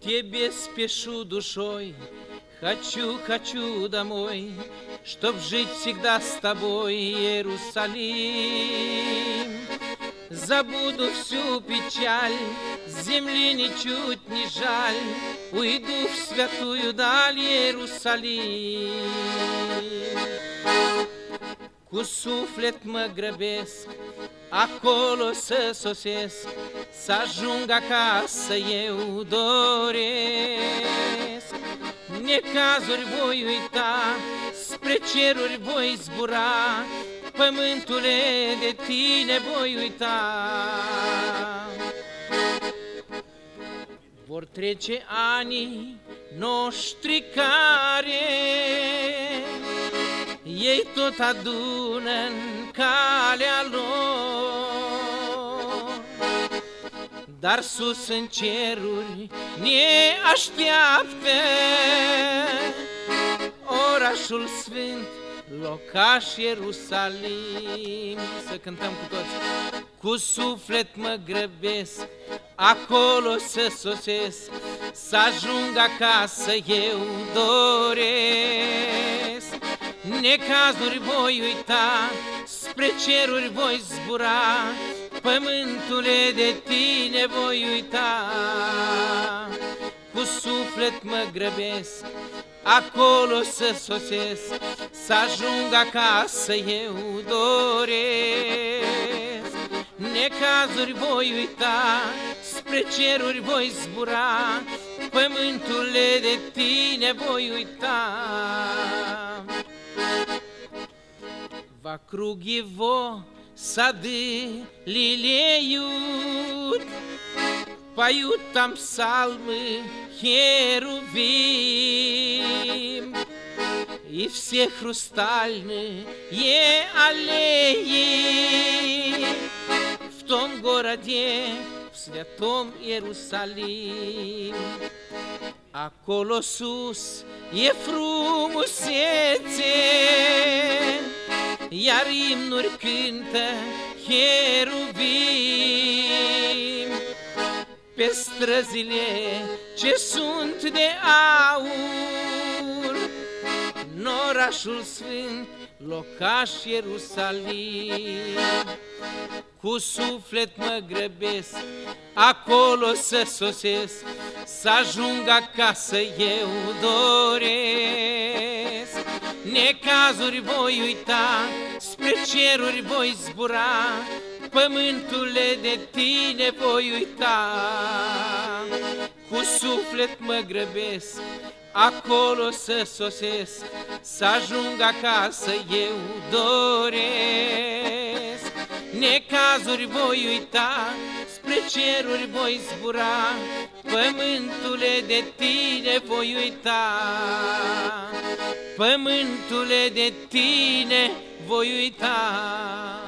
тебе спешу душой, хочу домой, чтоб жить всегда с тобой, Иерусалим. Забуду всю печаль, с земли ничуть не жаль, уйду в святую даль, Иерусалим. Cu suflet mă grăbesc, acolo să sosesc, să ajung acasă eu doresc. Necazuri voi uita, spre ceruri voi zbura, pământule, de tine voi uita. Vor trece anii noștri care ei tot adună-n calea lor, dar sus în ceruri ne așteaptă orașul sfânt, locaș Ierusalim. Să cântăm cu toți. Cu suflet mă grăbesc, acolo să sosesc, să ajung acasă eu doresc. Necazuri voi uita, spre ceruri voi zbura, pământule, de tine voi uita. Cu suflet mă grăbesc, acolo să sosesc, să ajung acasă eu doresc. Necazuri voi uita, spre ceruri voi zbura, pământule, de tine voi uita. Вокруг его сады лелеют, поют там псалмы херувим, и все хрустальные аллеи в том городе, в святом Иерусалим. Acolo sus e frumusețe, iar imnuri cântă cheruvim. Pe străzile ce sunt de aur, în orașul sfânt, locaș Ierusalim. Cu suflet mă grăbesc, acolo să sosesc, să ajung acasă eu doresc. Necazuri voi uita, spre ceruri voi zbura, pământule, de tine voi uita. Cu suflet mă grăbesc, acolo să sosesc, să ajung acasă eu doresc. Necazuri voi uita, spre ceruri voi zbura, pământule, de tine voi uita. Pământule, de tine voi uita.